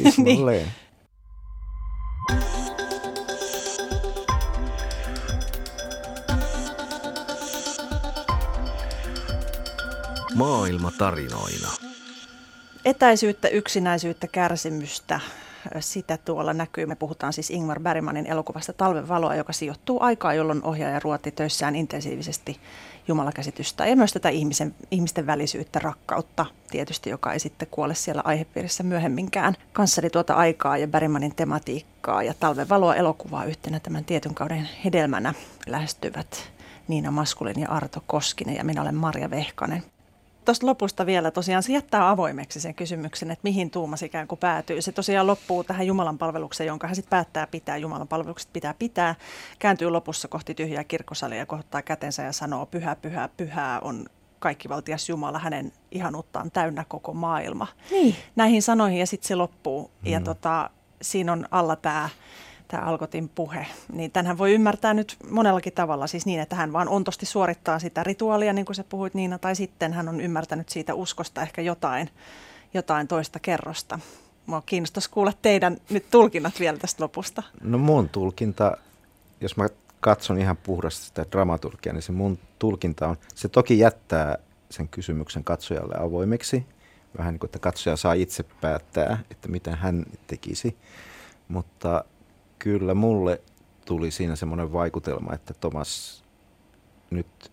Maailma tarinoina. Etäisyyttä, yksinäisyyttä, kärsimystä, sitä tuolla näkyy. Me puhutaan siis Ingmar Bergmanin elokuvasta Talven valoa, joka sijoittuu aikaa, jolloin ohjaaja ruotti töissään intensiivisesti jumalakäsitystä ja myös tätä ihmisten välisyyttä, rakkautta tietysti, joka ei sitten kuole siellä aihepiirissä myöhemminkään. Kanssani tuota aikaa ja Bergmanin tematiikkaa ja Talven valoa elokuvaa yhtenä tämän tietyn kauden hedelmänä lähestyvät Niina Maskulin ja Arto Koskinen ja minä olen Marja Vehkanen. Tuosta lopusta vielä tosiaan se jättää avoimeksi sen kysymyksen, että mihin Tuumas ikään kuin päätyy. Se tosiaan loppuu tähän Jumalan palvelukseen, jonka hän sitten päättää pitää. Jumalan palvelukset pitää. Kääntyy lopussa kohti tyhjää kirkkosalia ja kohtaa kätensä ja sanoo, pyhä, pyhä, pyhä on kaikkivaltias Jumala, hänen ihanuuttaan täynnä koko maailma. Niin. Näihin sanoihin ja sitten se loppuu. Ja siinä on alla tämä Algotin puhe, niin tämänhän voi ymmärtää nyt monellakin tavalla, siis niin, että hän vaan ontosti suorittaa sitä rituaalia, niin kuin sä puhuit Niina, tai sitten hän on ymmärtänyt siitä uskosta ehkä jotain toista kerrosta. Mua kiinnostaisi kuulla teidän nyt tulkinnat vielä tästä lopusta. No mun tulkinta, jos mä katson ihan puhdasta sitä dramaturgiaa, niin se mun tulkinta on, se toki jättää sen kysymyksen katsojalle avoimeksi, vähän niin kuin, että katsoja saa itse päättää, että mitä hän tekisi, mutta kyllä mulle tuli siinä semmoinen vaikutelma, että Tomas nyt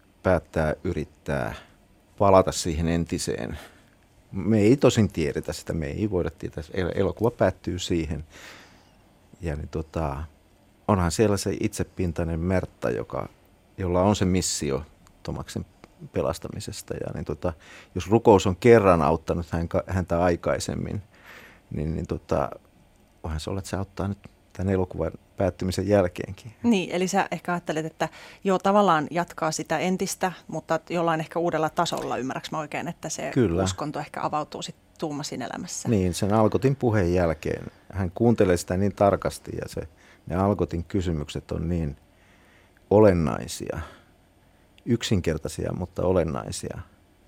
yrittää palata siihen entiseen. Me ei tosin tiedetä sitä, me ei voida tietää. Elokuva päättyy siihen. Ja niin onhan siellä se itsepintainen Märta, jolla on se missio Tomaksen pelastamisesta. Ja niin jos rukous on kerran auttanut häntä aikaisemmin, niin voihan se olla, että se auttaa nyt tämän elokuvan päättymisen jälkeenkin. Niin, eli sä ehkä ajattelet, että joo, tavallaan jatkaa sitä entistä, mutta jollain ehkä uudella tasolla, ymmärrätkö mä oikein, että se uskonto ehkä avautuu sitten Tuumasin elämässä. Niin, sen Algotin puheen jälkeen. Hän kuuntelee sitä niin tarkasti ja ne Algotin kysymykset on niin olennaisia, yksinkertaisia, mutta olennaisia,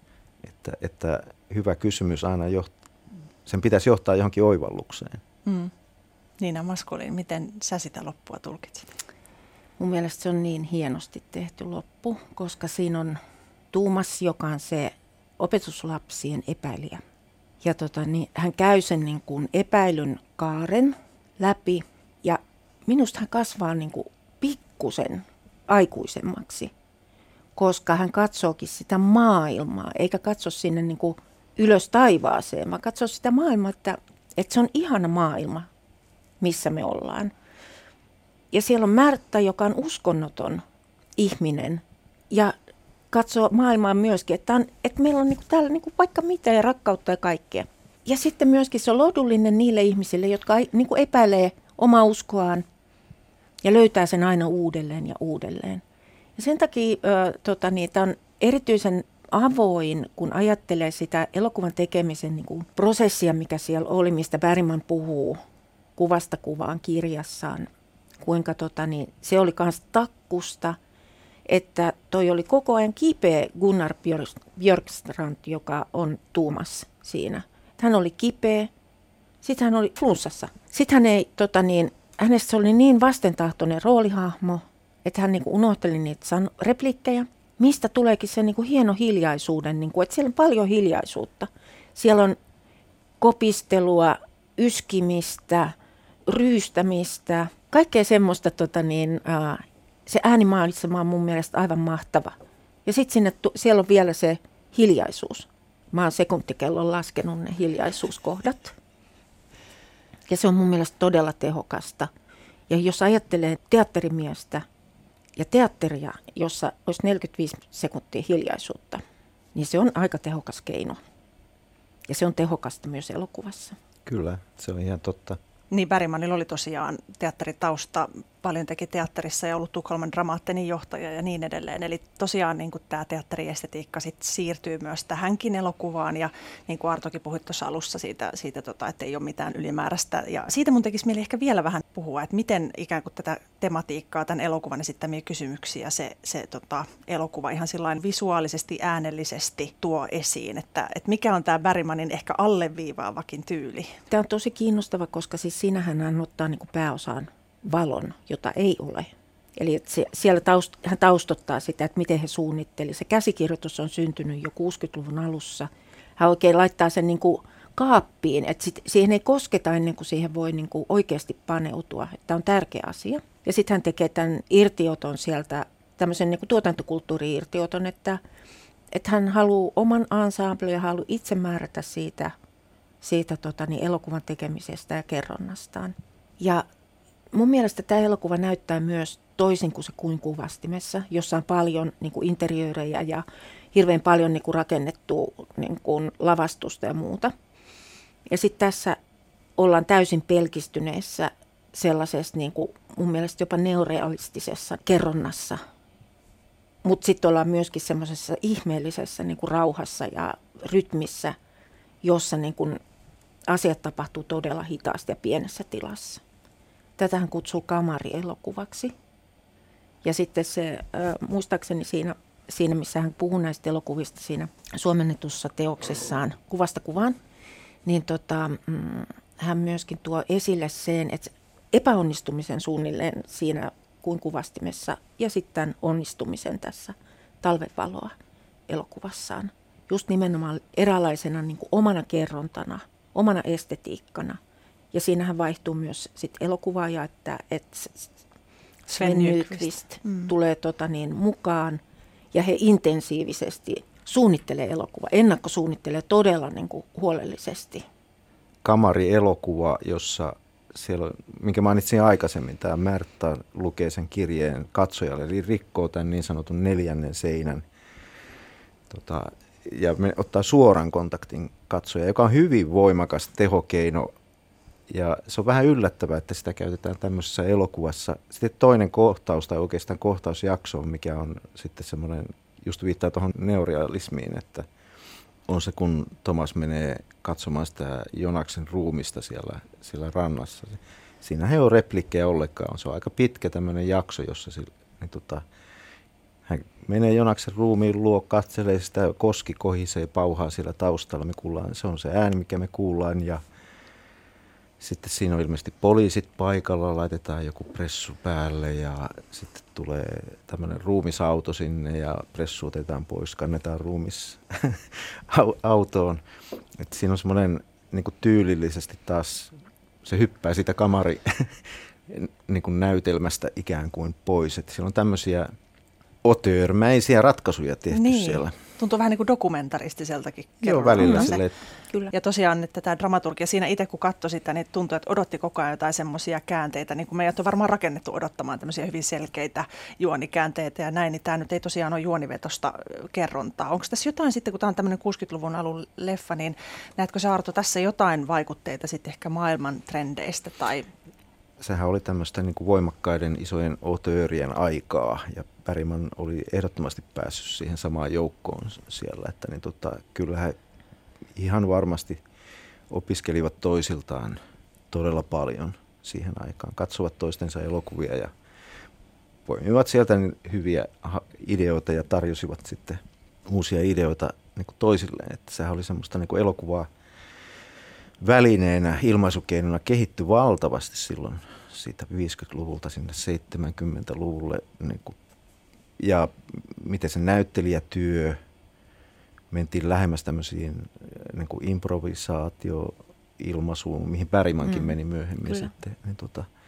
että hyvä kysymys aina sen pitäisi johtaa johonkin oivallukseen. Niina Maskulin, miten sä sitä loppua tulkitsit? Mun mielestä se on niin hienosti tehty loppu, koska siinä on Tuumas, joka on se opetuslapsien epäilijä. Ja hän käy sen niin kuin epäilyn kaaren läpi ja minusta hän kasvaa niin kuin pikkusen aikuisemmaksi, koska hän katsookin sitä maailmaa, eikä katso sinne niin kuin ylös taivaaseen, vaan katsoo sitä maailmaa, että se on ihana maailma, missä me ollaan. Ja siellä on Märtta, joka on uskonnoton ihminen ja katsoo maailmaa myöskin, että meillä on täällä vaikka mitä ja rakkautta ja kaikkea. Ja sitten myöskin se on lohdullinen niille ihmisille, jotka epäilee omaa uskoaan ja löytää sen aina uudelleen ja uudelleen. Ja sen takia tämä on erityisen avoin, kun ajattelee sitä elokuvan tekemisen prosessia, mikä siellä oli, mistä Bergman puhuu kuvasta kuvaan kirjassaan. Kuinka se oli myös takkusta, että toi oli koko ajan kipeä Gunnar Björkstrand, joka on Tuumas siinä. Hän oli kipeä, sitten hän oli flunssassa. Sitten hän ei, hänestä oli niin vastentahtoinen roolihahmo, että hän unohteli niitä replikkejä. Mistä tuleekin se hieno hiljaisuuden, että siellä on paljon hiljaisuutta. Siellä on kopistelua, yskimistä, ryystämistä, kaikkea semmoista, se äänimaailma on mun mielestä aivan mahtava. Ja sitten siellä on vielä se hiljaisuus. Mä oon sekuntikellon laskenut ne hiljaisuuskohdat. Ja se on mun mielestä todella tehokasta. Ja jos ajattelee teatterimiestä ja teatteria, jossa olisi 45 sekuntia hiljaisuutta, niin se on aika tehokas keino. Ja se on tehokasta myös elokuvassa. Kyllä, se on ihan totta. Niin, Bergmanilla oli tosiaan teatteritausta, paljon teki teatterissa ja ollut Tukholman Dramaattenin johtaja ja niin edelleen. Eli tosiaan niin kuin tämä teatteriestetiikka sit siirtyy myös tähänkin elokuvaan ja niin kuin Artokin puhui tuossa alussa siitä että ei ole mitään ylimääräistä. Ja siitä mun tekisi mieli ehkä vielä vähän puhua, että miten ikään kuin tätä tematiikkaa, tämän elokuvan esittämiä kysymyksiä se elokuva ihan sillain visuaalisesti, äänellisesti tuo esiin. Että mikä on tämä Bergmanin ehkä alleviivaavakin tyyli? Tämä on tosi kiinnostava, koska siis siinähän hän ottaa niin kuin pääosaan valon, jota ei ole. Eli siellä hän taustottaa sitä, että miten he suunnitteli. Se käsikirjoitus on syntynyt jo 60-luvun alussa. Hän oikein laittaa sen niin kuin kaappiin, että siihen ei kosketa ennen kuin siihen voi niin kuin oikeasti paneutua. Tämä on tärkeä asia. Ja sitten hän tekee tämän irtioton sieltä, tämmöisen niin kuin tuotantokulttuuri-irtioton, että hän haluaa oman ensemblen ja haluaa itse määrätä siitä elokuvan tekemisestä ja kerronnastaan. Ja mun mielestä tämä elokuva näyttää myös toisin kuin se Kuin kuvastimessa, jossa on paljon niin kuin interiöörejä ja hirveän paljon niin kuin rakennettua niin kuin lavastusta ja muuta. Ja sitten tässä ollaan täysin pelkistyneessä sellaisessa niin kuin mun mielestä jopa neorealistisessa kerronnassa. Mutta sitten ollaan myöskin semmoisessa ihmeellisessä niin kuin rauhassa ja rytmissä, jossa niin kuin asiat tapahtuu todella hitaasti ja pienessä tilassa. Tätähän kutsuu kamarielokuvaksi. Ja sitten se, muistaakseni siinä, missä hän puhuu näistä elokuvista siinä suomennetussa teoksessaan Kuvasta kuvaan, niin hän myöskin tuo esille sen, että epäonnistumisen suunnilleen siinä Kuin kuvastimessa ja sitten onnistumisen tässä Talven valoa -elokuvassaan. Just nimenomaan eräänlaisena niin kuin omana kerrontana, omana estetiikkana. Ja siinähän vaihtuu myös sit elokuvaaja, että Sven Nykvist tulee mukaan ja he intensiivisesti suunnittelee elokuvaa, ennakkosuunnittelee todella niin kuin huolellisesti. Kamarielokuva, jossa siellä, minkä mainitsin aikaisemmin, tämä Märtta lukee sen kirjeen katsojalle, eli rikkoo tämän niin sanotun 4. seinän ja ottaa suoran kontaktin katsoja, joka on hyvin voimakas tehokeino. Ja se on vähän yllättävää, että sitä käytetään tämmöisessä elokuvassa. Sitten toinen kohtaus tai oikeastaan kohtausjakso, mikä on sitten semmoinen, just viittaa tuohon neorealismiin, että on se, kun Thomas menee katsomaan sitä Jonaksen ruumista siellä rannassa. Siinä ei ole replikkejä ollenkaan. Se on aika pitkä tämmöinen jakso, jossa hän menee Jonaksen ruumiin luo, katselee sitä, koski kohisee, pauhaa siellä taustalla. Se on se ääni, mikä me kuullaan ja Sitten siinä on ilmeisesti poliisit paikalla, laitetaan joku pressu päälle ja sitten tulee tämmöinen ruumisauto sinne ja pressu otetaan pois, kannetaan ruumis autoon. Et siinä on semmoinen niin kuin tyylillisesti taas, se hyppää siitä kamari niin kuin näytelmästä ikään kuin pois. Et siellä on tämmöisiä auteurmäisiä ratkaisuja tehty siellä. Tuntuu vähän niin kuin dokumentaristiseltakin. Joo, välillä silleen. Kyllä. Ja tosiaan, että tämä dramaturgia, siinä itse kun katsoi sitä, niin tuntui, että odotti koko ajan jotain semmoisia käänteitä, niin kuin meidät on varmaan rakennettu odottamaan tämmöisiä hyvin selkeitä juonikäänteitä ja näin, niin tämä nyt ei tosiaan ole juonivetosta kerrontaa. Onko tässä jotain sitten, kun tämä on tämmöinen 60-luvun alun leffa, niin näetkö sä, Arto, tässä jotain vaikutteita sitten ehkä maailman trendeistä tai... Sehän oli tämmöistä niin kuin voimakkaiden isojen auteurien aikaa ja Bergman oli ehdottomasti päässyt siihen samaan joukkoon siellä, että niin kyllä he ihan varmasti opiskelivat toisiltaan todella paljon siihen aikaan, katsovat toistensa elokuvia ja poimivat sieltä niin hyviä ideoita ja tarjosivat sitten uusia ideoita niin kuin toisilleen, että sehän oli semmoista niin kuin elokuvaa välineenä, ilmaisukeinona kehittyi valtavasti silloin siitä 50-luvulta sinne 70-luvulle. Niin kuin, ja miten se näyttelijätyö, mentiin lähemmäs tämmöisiin niin kuin improvisaatio-ilmaisuun, mihin Bergmankin meni myöhemmin sitten. Niin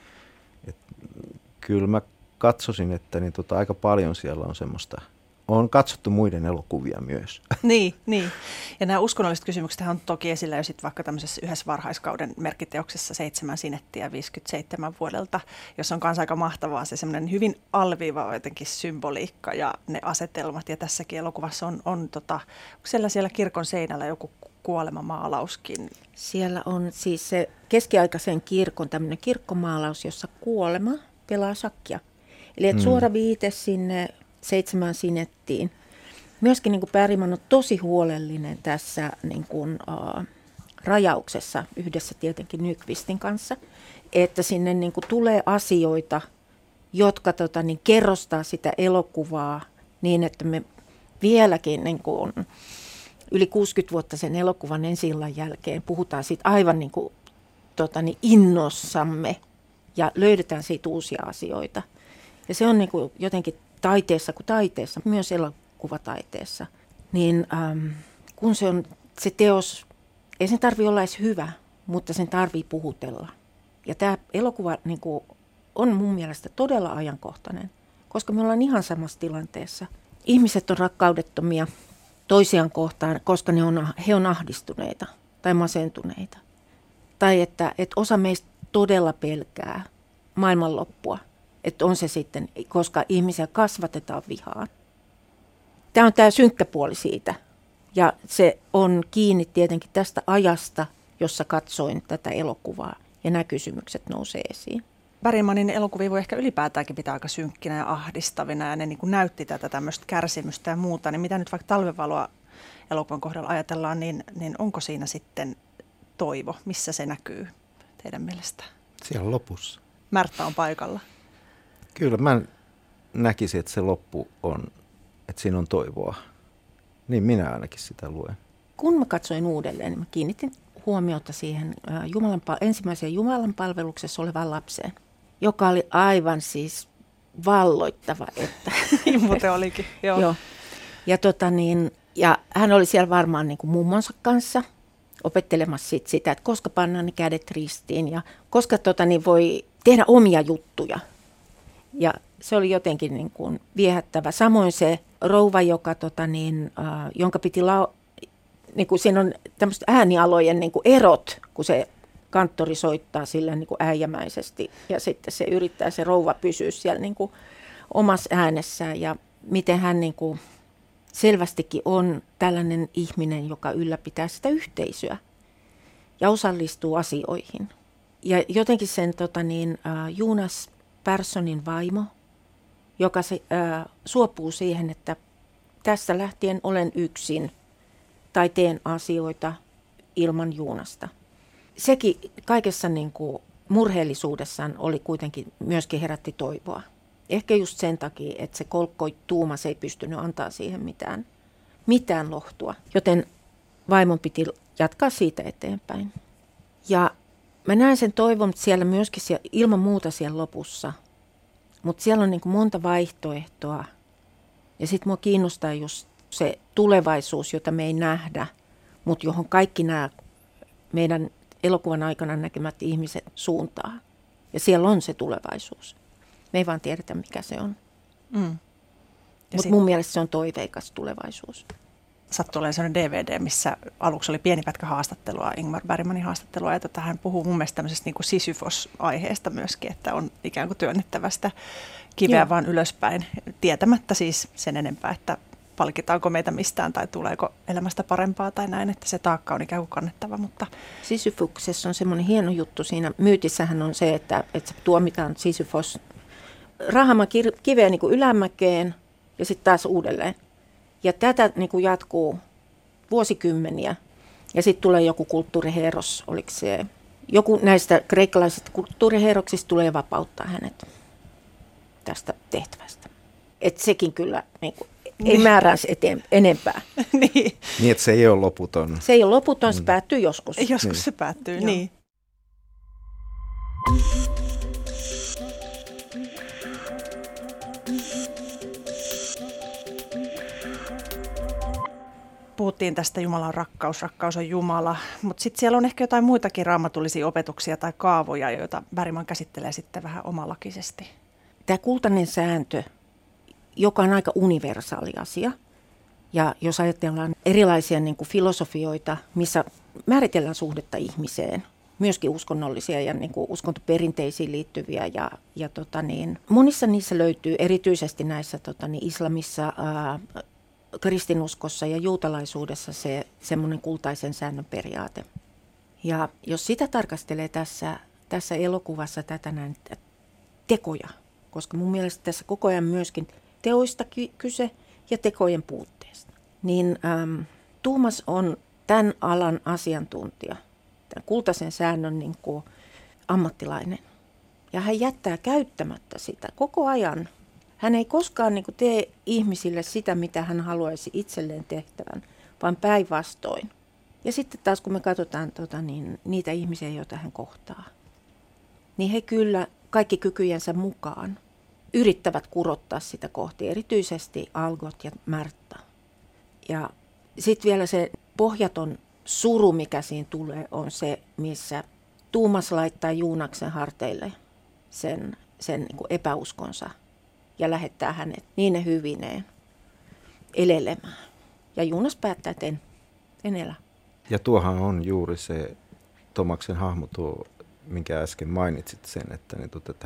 kyllä mä katsoisin, että niin aika paljon siellä on semmoista. On katsottu muiden elokuvia myös. Niin. Ja nämä uskonnolliset kysymykset on toki esillä jo sitten vaikka tämmöisessä yhdessä varhaiskauden merkkiteoksessa 7 sinettiä 57 vuodelta, jossa on kanssa aika mahtavaa se semmoinen hyvin alviiva jotenkin symboliikka ja ne asetelmat. Ja tässäkin elokuvassa on siellä kirkon seinällä joku kuolemamaalauskin. Siellä on siis se keskiaikaisen kirkon tämmöinen kirkkomaalaus, jossa kuolema pelaa shakkia. Eli että suora viite sinne 7 sinettiin. Myöskin niin kuin Bergman on tosi huolellinen tässä niin kuin, rajauksessa yhdessä tietenkin Nyqvistin kanssa, että sinne niin kuin, tulee asioita, jotka kerrostaa sitä elokuvaa niin, että me vieläkin niin kuin, yli 60 vuotta sen elokuvan ensi-illan jälkeen puhutaan siitä aivan niin kuin, innossamme ja löydetään siitä uusia asioita. Ja se on niin kuin, jotenkin taiteessa kuin taiteessa, myös elokuvataiteessa, niin kun se teos, ei sen tarvitse olla edes hyvä, mutta sen tarvitsee puhutella. Ja tämä elokuva niin kuin, on mun mielestä todella ajankohtainen, koska me ollaan ihan samassa tilanteessa. Ihmiset on rakkaudettomia toisiaan kohtaan, koska he on ahdistuneita tai masentuneita. Tai että osa meistä todella pelkää maailmanloppua. Että on se sitten, koska ihmisiä kasvatetaan vihaan. Tämä on tämä synkkä puoli siitä. Ja se on kiinni tietenkin tästä ajasta, jossa katsoin tätä elokuvaa. Ja nämä kysymykset nousee esiin. Bergmanin elokuvia voi ehkä ylipäätäänkin pitää aika synkkinä ja ahdistavina. Ja ne niin kuin näytti tätä tämmöistä kärsimystä ja muuta. Niin mitä nyt vaikka Talvenvaloa elokuvan kohdalla ajatellaan, niin onko siinä sitten toivo? Missä se näkyy teidän mielestä? Siellä lopussa. Märta on paikalla. Kyllä mä näkisin, että se loppu on, että siinä on toivoa. Niin minä ainakin sitä luen. Kun mä katsoin uudelleen, niin mä kiinnitin huomiota siihen ensimmäiseen Jumalan palveluksessa olevaan lapseen, joka oli aivan siis valloittava. Että Muuten olikin, joo. Joo. Ja hän oli siellä varmaan niin kuin mummonsa kanssa opettelemassa sitä, että koska pannaan ne kädet ristiin ja koska voi tehdä omia juttuja. Ja se oli jotenkin niin kuin viehättävä. Samoin se rouva, jonka piti niin kuin siinä on tämmöiset äänialojen niin kuin erot, kun se kanttori soittaa sillä niin kuin äijämäisesti ja sitten se yrittää se rouva pysyä siellä niin kuin omassa äänessään ja miten hän niin kuin selvästikin on tällainen ihminen, joka ylläpitää sitä yhteisöä ja osallistuu asioihin. Ja jotenkin sen Jonas Perssonin vaimo, joka suopuu siihen, että tästä lähtien olen yksin tai teen asioita ilman Joonasta. Sekin kaikessa niin kuin murheellisuudessaan oli kuitenkin myöskin herätti toivoa. Ehkä just sen takia, että se kolkkoituumas ei pystynyt antaa siihen mitään lohtua, joten vaimon piti jatkaa siitä eteenpäin. Ja mä näen sen toivon siellä myöskin ilman muuta siellä lopussa, mutta siellä on niin kuin monta vaihtoehtoa. Ja sitten mua kiinnostaa just se tulevaisuus, jota me ei nähdä, mutta johon kaikki nämä meidän elokuvan aikana näkemät ihmiset suuntaa. Ja siellä on se tulevaisuus. Me ei vaan tiedetä, mikä se on. Mutta mun mielestä se on toiveikas tulevaisuus. Sattui olemaan sellainen DVD, missä aluksi oli pieni pätkä haastattelua, Ingmar Bergmanin haastattelua, ja hän puhuu mun mielestä tämmöisestä niin kuin Sisyfos-aiheesta myöskin, että on ikään kuin työnnettävästä kiveä vaan ylöspäin, tietämättä siis sen enempää, että palkitaanko meitä mistään tai tuleeko elämästä parempaa tai näin, että se taakka on ikään kuin kannettava. Mutta Sisyfoksessa on semmoinen hieno juttu siinä. Myytissähän on se, että se tuomitaan Sisyfos rahama kiveen niin kuin ylämäkeen ja sitten taas uudelleen. Ja tätä niin kuin jatkuu vuosikymmeniä. Ja sitten tulee joku kulttuuriheros, oliko se joku näistä kreikkalaisista kulttuuriheroksista tulee vapauttaa hänet tästä tehtävästä. Että sekin kyllä niin kuin, ei määräänsä enempää. niin. Niin, että se ei ole loputon. Se ei ole loputon, se päättyy joskus. Joskus se päättyy, niin. Puhuttiin tästä Jumalan rakkaus, rakkaus on Jumala, mutta sitten siellä on ehkä jotain muitakin raamatullisia opetuksia tai kaavoja, joita Bergman käsittelee sitten vähän omalakisesti. Tämä kultainen sääntö, joka on aika universaali asia, ja jos ajatellaan erilaisia niin kuin filosofioita, missä määritellään suhdetta ihmiseen, myöskin uskonnollisia ja niin kuin uskontoperinteisiin liittyviä, monissa niissä löytyy erityisesti näissä islamissa, kristinuskossa ja juutalaisuudessa se semmoinen kultaisen säännön periaate. Ja jos sitä tarkastelee tässä elokuvassa tätä näin tekoja, koska mun mielestä tässä koko ajan myöskin teoista kyse ja tekojen puutteesta, niin Thomas on tämän alan asiantuntija, tämän kultaisen säännön niin kuin ammattilainen. Ja hän jättää käyttämättä sitä koko ajan. Hän ei koskaan niin kuin tee ihmisille sitä, mitä hän haluaisi itselleen tehtävän, vaan päinvastoin. Ja sitten taas kun me katsotaan niitä ihmisiä, joita hän kohtaa, niin he kyllä kaikki kykyjensä mukaan yrittävät kurottaa sitä kohti, erityisesti Algot ja Märtta. Ja sitten vielä se pohjaton suru, mikä siinä tulee, on se, missä Thomas laittaa Joonaksen harteille sen niin kuin epäuskonsa ja lähettää hänet niin hyvineen elelemään. Ja Joonas päättää, että en elä. Ja tuohan on juuri se Thomaksen hahmo, minkä äsken mainitsit sen, että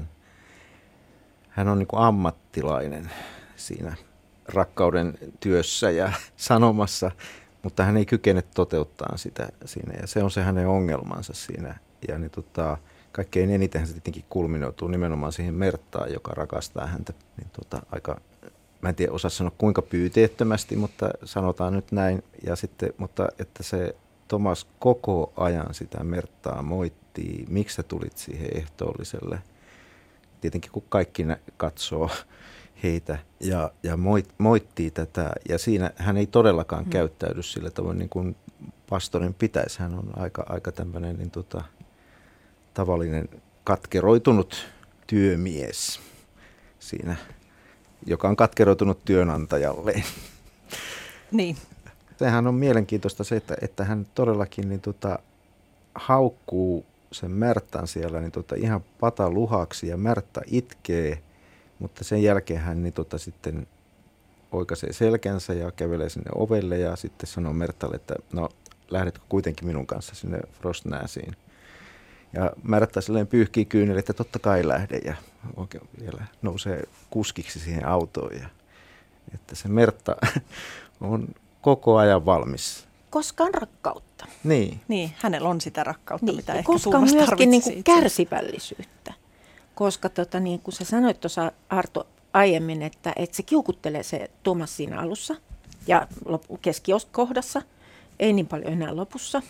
hän on niin kuin ammattilainen siinä rakkauden työssä ja sanomassa, mutta hän ei kykene toteuttaa sitä siinä. Ja se on se hänen ongelmansa siinä. Ja kaikkein eniten se tietenkin kulminoituu nimenomaan siihen Märttaan, joka rakastaa häntä aika, mä en tiedä osaa sanoa kuinka pyyteettömästi, mutta sanotaan nyt näin. Ja sitten, mutta että se Thomas koko ajan sitä Märttaa moittii, miksi sä tulit siihen ehtoolliselle. Tietenkin kun kaikki katsoo heitä ja moittii tätä. Ja siinä hän ei todellakaan käyttäydy sillä tavoin niin kuin pastorin pitäisi. Hän on aika tämmöinen tavallinen katkeroitunut työmies siinä, joka on katkeroitunut työnantajalleen. Niin. Sehän on mielenkiintoista se, että hän todellakin haukkuu sen Märtän siellä ihan pataluhaksi ja Märtta itkee, mutta sen jälkeen hän sitten oikaisee selkänsä ja kävelee sinne ovelle ja sitten sanoo Märtälle, että no lähdetkö kuitenkin minun kanssa sinne Frostnäsiin. Ja Märttä silleen pyyhkii kyyneli, että totta kai lähde ja oikein vielä nousee kuskiksi siihen autoon. Ja, että se Märttä on koko ajan valmis. Koska on rakkautta. Niin, hänellä on sitä rakkautta, mitä ehkä koska Thomas on myöskin niin kuin itse. kärsivällisyyttä. Koska niin kuin sä sanoit tuossa Arto aiemmin, että se kiukuttelee se Thomas siinä alussa ja keskikohdassa, ei niin paljon enää lopussa.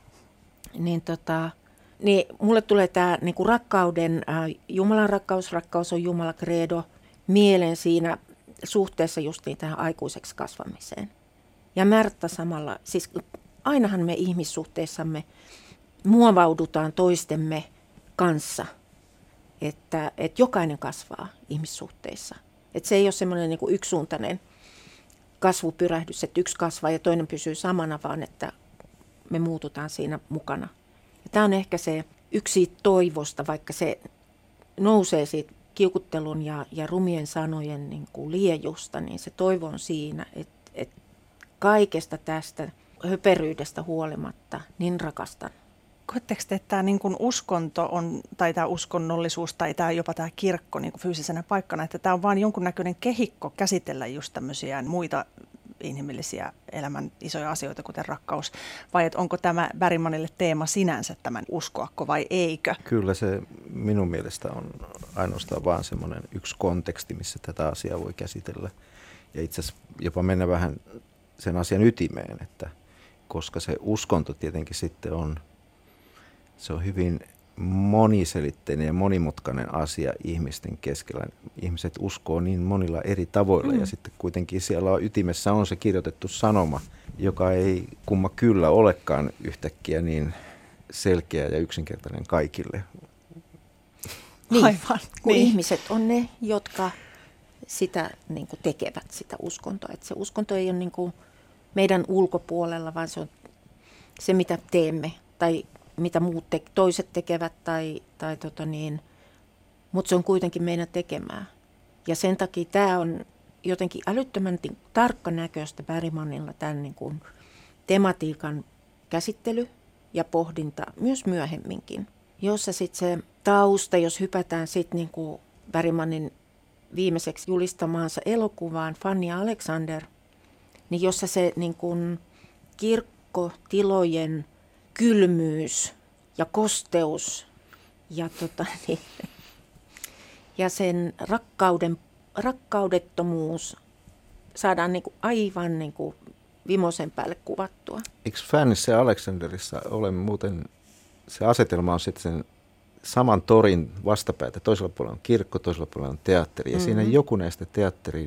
Niin mulle tulee tämä niinku rakkauden, Jumalan rakkaus on Jumala credo, mieleen siinä suhteessa just niin tähän aikuiseksi kasvamiseen. Ja Märtta samalla, siis ainahan me ihmissuhteissamme muovaudutaan toistemme kanssa, että jokainen kasvaa ihmissuhteissa. Että se ei ole semmoinen niin kuin yksisuuntainen kasvupyrähdys, että yksi kasvaa ja toinen pysyy samana, vaan että me muututaan siinä mukana. Ja tämä on ehkä se yksi toivosta, vaikka se nousee siitä kiukuttelun ja rumien sanojen niin kuin liejusta, niin se toivo on siinä, että kaikesta tästä höperyydestä huolimatta niin rakastan. Koetteko te, että tämä niin kuin uskonto on, tai tämä uskonnollisuus tai jopa tämä kirkko niin kuin fyysisenä paikkana, että tämä on vain jonkunnäköinen kehikko käsitellä just tämmöisiä muita inhimillisiä elämän isoja asioita, kuten rakkaus, vai että onko tämä Bergmanille teema sinänsä tämän uskoako vai eikö? Kyllä se minun mielestä on ainoastaan vaan semmoinen yksi konteksti, missä tätä asiaa voi käsitellä. Ja itse asiassa jopa mennä vähän sen asian ytimeen, että koska se uskonto tietenkin sitten se on hyvin moniselitteinen ja monimutkainen asia ihmisten keskellä. Ihmiset uskoo niin monilla eri tavoilla ja sitten kuitenkin siellä ytimessä on se kirjoitettu sanoma, joka ei kumma kyllä olekaan yhtäkkiä niin selkeä ja yksinkertainen kaikille. Niin, Aivan, kun niin. ihmiset on ne, jotka sitä niin kuin tekevät, sitä uskontoa. Että se uskonto ei ole niin kuin meidän ulkopuolella, vaan se on se, mitä teemme tai mitä muut toiset tekevät, mutta se on kuitenkin meidän tekemää. Ja sen takia tämä on jotenkin älyttömän tarkkanäköistä Bergmanilla tämän niin kuin tematiikan käsittely ja pohdinta myös myöhemminkin. Jossa sitten se tausta, jos hypätään sitten niin kuin Bergmanin viimeiseksi julistamaansa elokuvaan Fanny ja Alexander, niin jossa se niin kuin kirkkotilojen kylmyys ja kosteus ja sen rakkaudettomuus saadaan niin kuin aivan niin kuin vimosen päälle kuvattua. Eikö Fannyssä ja Alexanderissa ole muuten, se asetelma on sitten sen saman torin vastapäätä. Toisella puolella on kirkko, toisella puolella on teatteri. Ja siinä joku näistä teatterin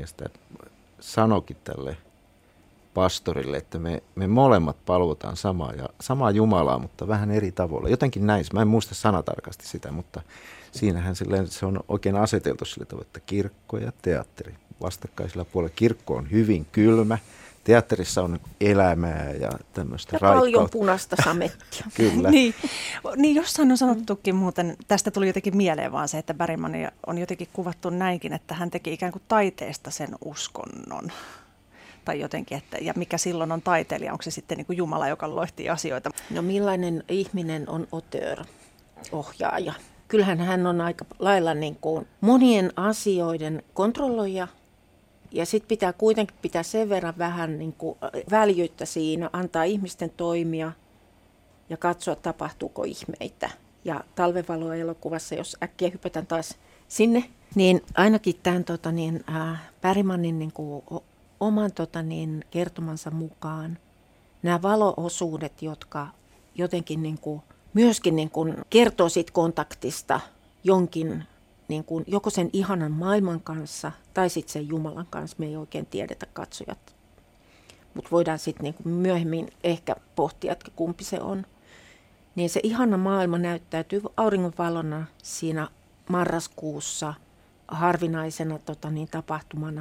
sanoikin tälle pastorille, että me molemmat palvotaan samaa Jumalaa, mutta vähän eri tavoilla. Jotenkin näin, mä en muista sanatarkasti sitä, mutta siinähän se on oikein aseteltu sillä tavalla, että kirkko ja teatteri vastakkaisella puolella. Kirkko on hyvin kylmä, teatterissa on elämää ja tämmöistä raikkautta. Paljon punaista samettia. Kyllä. Niin, jossain on sanottukin muuten, tästä tuli jotenkin mieleen vaan se, että Bergman on jotenkin kuvattu näinkin, että hän teki ikään kuin taiteesta sen uskonnon. Tai jotenkin, ja mikä silloin on taiteilija, onko se sitten niin kuin Jumala, joka lohtii asioita? No millainen ihminen on auteur, ohjaaja? Kyllähän hän on aika lailla niin kuin monien asioiden kontrolloija. Ja sitten pitää kuitenkin pitää sen verran vähän niin kuin väljyyttä siinä, antaa ihmisten toimia ja katsoa, tapahtuuko ihmeitä. Ja Talvenvalo-elokuvassa, jos äkkiä hypätään taas sinne, niin ainakin tämän Bergmanin niin kuin oman kertomansa mukaan nämä valo-osuudet, jotka jotenkin niin kuin, myöskin niin kuin kertoo siitä kontaktista jonkin, niin kuin, joko sen ihanan maailman kanssa tai sitten sen Jumalan kanssa, me ei oikein tiedetä katsojat. Mutta voidaan sitten niin kuin myöhemmin ehkä pohtia, että kumpi se on. Niin se ihana maailma näyttäytyy auringonvalona siinä marraskuussa harvinaisena tapahtumana.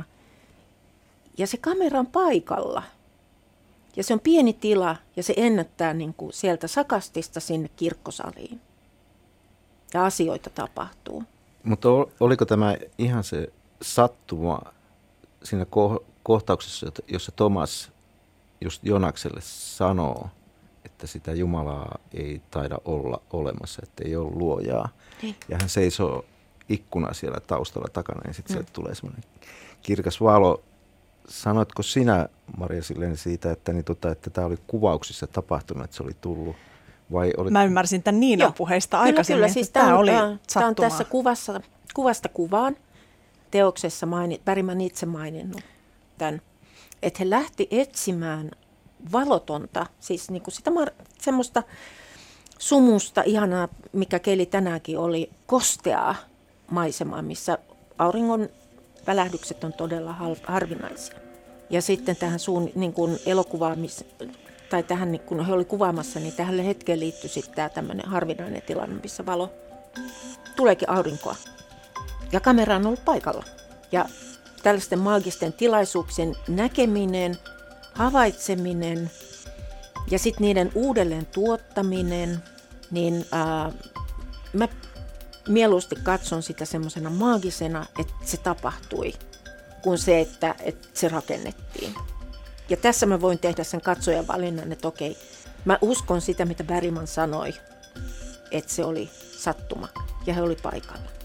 Ja se kamera on paikalla. Ja se on pieni tila ja se ennättää niin kuin sieltä sakastista sinne kirkkosaliin. Ja asioita tapahtuu. Mutta oliko tämä ihan se sattuma siinä kohtauksessa, jossa Thomas just Jonakselle sanoo, että sitä Jumalaa ei taida olla olemassa, että ei ole luojaa. Niin. Ja hän seisoo ikkuna siellä taustalla takana ja sitten sieltä tulee semmoinen kirkas valo. Sanoitko sinä, Maria, silleen siitä, että tämä oli kuvauksissa tapahtunut, että se oli tullut? Vai olit... Mä ymmärsin tämän Niinan puheista aikaisemmin, kyllä, siis tämä oli sattumaa. Tämä on tässä kuvasta kuvaan teoksessa Bergman itse maininnut tämän, että he lähti etsimään valotonta, siis niin kuin sitä semmoista sumusta, ihanaa, mikä keli tänäänkin oli, kosteaa maisemaa, missä auringon välähdykset on todella harvinaisia. Ja sitten tähän niin kuin tai tähän, niin kun he oli kuvaamassa, niin tähän hetkeen liittyi sitten tämä tämmöinen harvinainen tilanne, missä valo tuleekin aurinkoa. Ja kamera on ollut paikalla. Ja tällaisten maagisten tilaisuuksien näkeminen, havaitseminen ja sitten niiden uudelleen tuottaminen, niin mä mieluusti katson sitä semmoisena maagisena, että se tapahtui, kuin se, että se rakennettiin. Ja tässä mä voin tehdä sen katsojan valinnan, että okei, mä uskon sitä, mitä Bergman sanoi, että se oli sattuma ja he oli paikalla.